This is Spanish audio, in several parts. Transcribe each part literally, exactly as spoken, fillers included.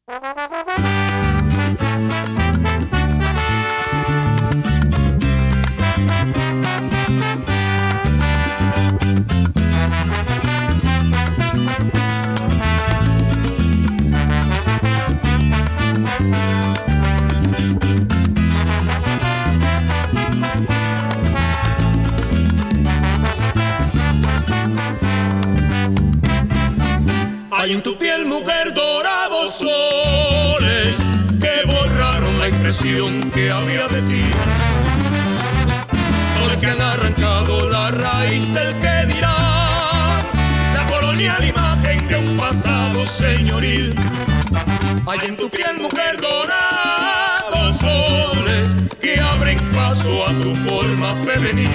Hay en tu piel, mujer, dorados soles que borraron la impresión que había de ti. Soles que han arrancado la raíz del que dirá, la colonial imagen de un pasado señoril. Hay en tu piel, mujer, dorados soles que abren paso a tu forma femenil.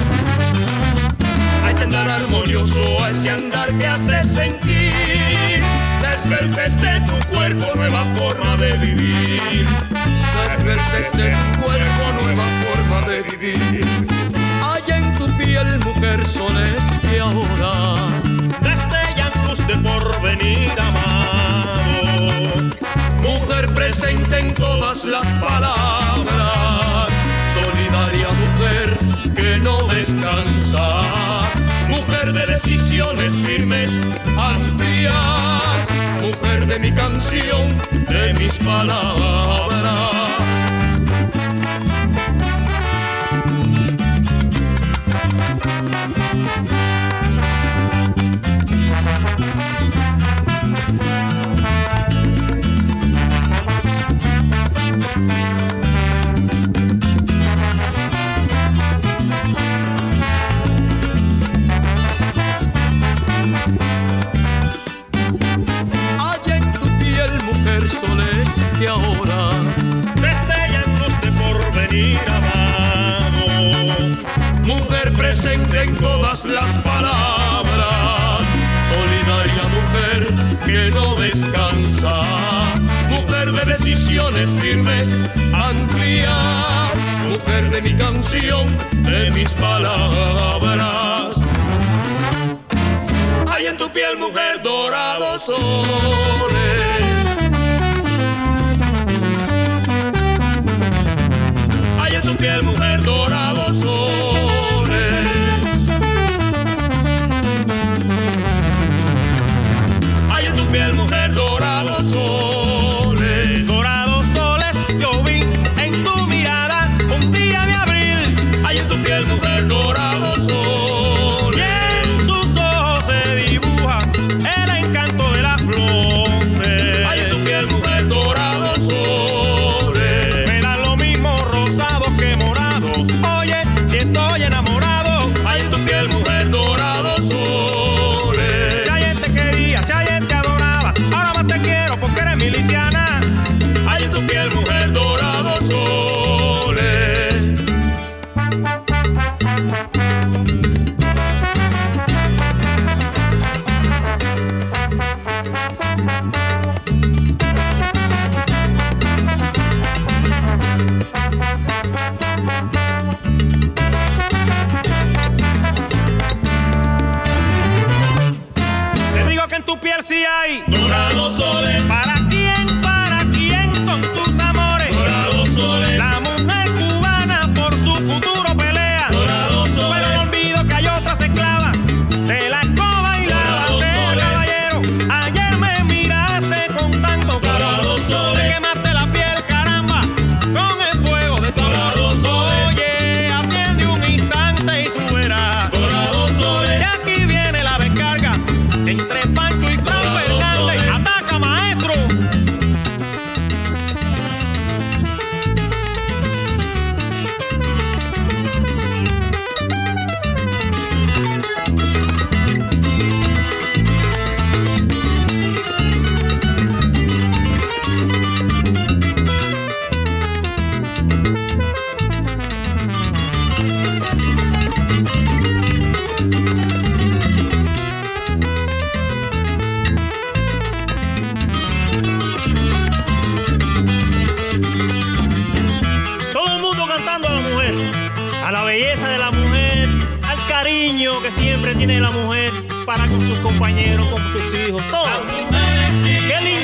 A ese andar armonioso, a ese andar que hace sentir la esbeltez de tu cuerpo, nueva forma de vivir. La esbeltez de tu cuerpo, nueva forma de vivir. Hay en tu piel, mujer, soles que ahora destellan luz de porvenir amado. Mujer presente en todas las palabras, solidaria mujer que no descansa. Mujer de decisiones firmes, amplias, mujer de mi canción, de mis palabras. Soles que ahora destellan luz de porvenir amado. Mujer presente en todas las palabras, solidaria mujer que no descansa. Mujer de decisiones firmes, amplias, mujer de mi canción, de mis palabras. hay en tu piel, mujer, dorados soles. Hay en tu piel, mujer, dorados soles. Hay en tu piel, mujer, dorados soles. Dorados soles yo vi en tu mirada un día de abril. Hay en tu piel, mujer, dorados soles. Y en tus ojos se dibuja el encanto de las flores. Hay en tu piel, mujer, dorados soles. Me dan lo mismo rosados que morados. Oye, si estoy enamorado. Hay en tu piel, mujer, dorados soles. Si ayer te quería, si ayer te adoraba, ahora más te quiero porque eres miliciana. Hay en tu piel, mujer, dorados soles. Te digo que en tu piel sí hay. Dorados soles. ¿Para quién, para quién son tus amores? Dorados soles. La mujer cubana por su futuro pelea. Dorados soles. Pero no olvido que hay otras esclavas de la escoba y la Dorados bandera, soles. caballero. Ayer me miraste con tanto calor. Dorados soles. Me quemaste la piel, caramba, con el fuego de tu amor. Dorados soles. Oye, atiende un instante y tú verás. Dorados soles. Y aquí viene la descarga entre Pancho y Fran Dorados Fernández. soles. Ataca, maestro. Todo el mundo cantando a la mujer, a la belleza de la mujer, al cariño que siempre tiene la mujer para con sus compañeros, con sus hijos, todo. Las mujeres sí. Qué lindo